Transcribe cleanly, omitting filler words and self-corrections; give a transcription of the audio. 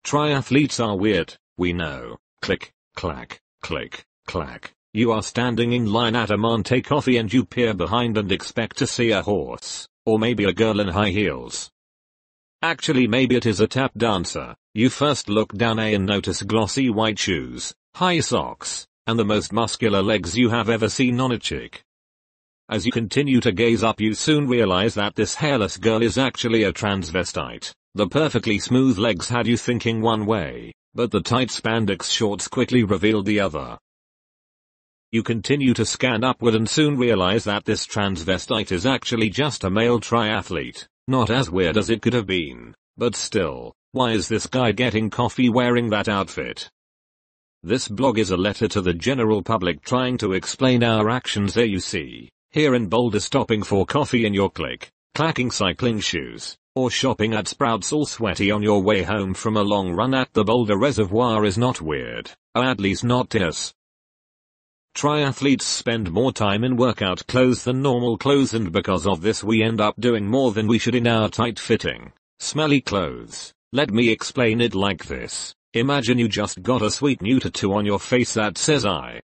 Triathletes are weird, we know. Click, clack, click, clack. You are standing in line at a Monte Coffee and you peer behind and expect to see a horse, or maybe a girl in high heels. Actually maybe it is a tap dancer. You first look down and notice glossy white shoes, high socks, and the most muscular legs you have ever seen on a chick. As you continue to gaze up you soon realize that this hairless girl is actually a transvestite. The perfectly smooth legs had you thinking one way, but the tight spandex shorts quickly revealed the other. You continue to scan upward and soon realize that this transvestite is actually just a male triathlete. Not as weird as it could have been, but still, why is this guy getting coffee wearing that outfit? This blog is a letter to the general public trying to explain our actions. There you see, here in Boulder, stopping for coffee in your click, clacking cycling shoes, or shopping at Sprouts all sweaty on your way home from a long run at the Boulder Reservoir is not weird, or at least not to us. Triathletes spend more time in workout clothes than normal clothes, and because of this we end up doing more than we should in our tight-fitting, smelly clothes. Let me explain it like this. Imagine you just got a sweet new tattoo on your face that says I